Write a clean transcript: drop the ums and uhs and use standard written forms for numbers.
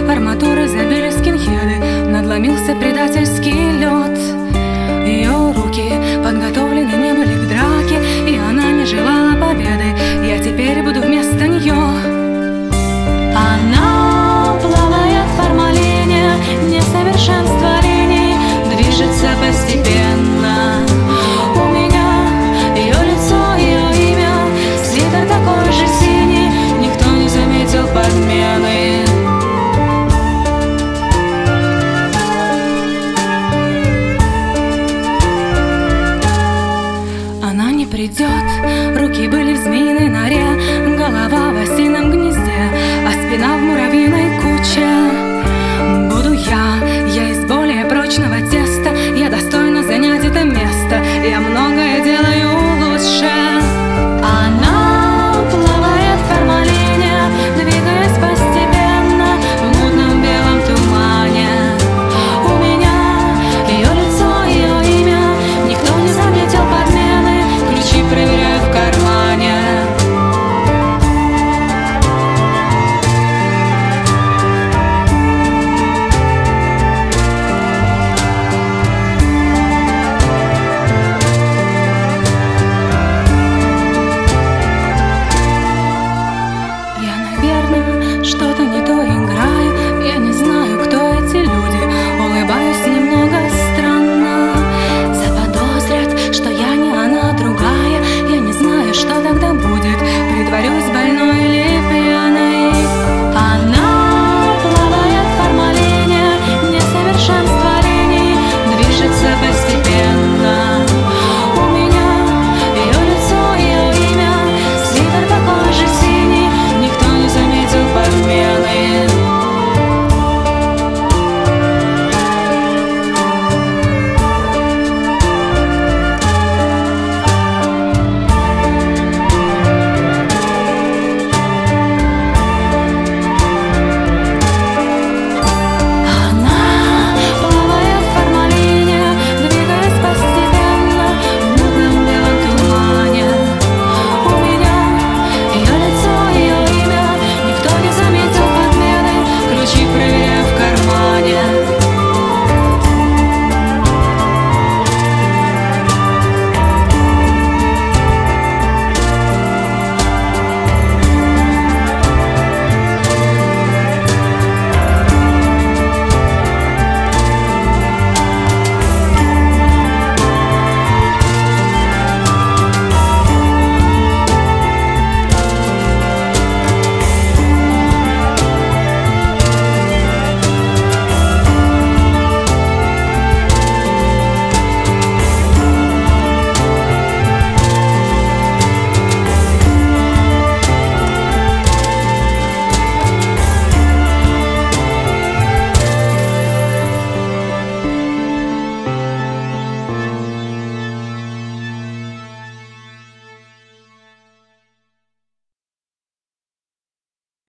арматуры забили скинхеды, надломился предательский лед. Ее руки подготовлены не были к драке, и она не желала победы. Я теперь буду вместо нее. Она плавает в формалине, несовершенство линий движется постепенно. У меня ее лицо, ее имя, свитер такой же синий, никто не заметил подмены. Она не придет, руки были в змеиной норе, голова в осином гнезде, а спина в муравьиной куче. Буду я из более прочного теста, я достойна занять это место.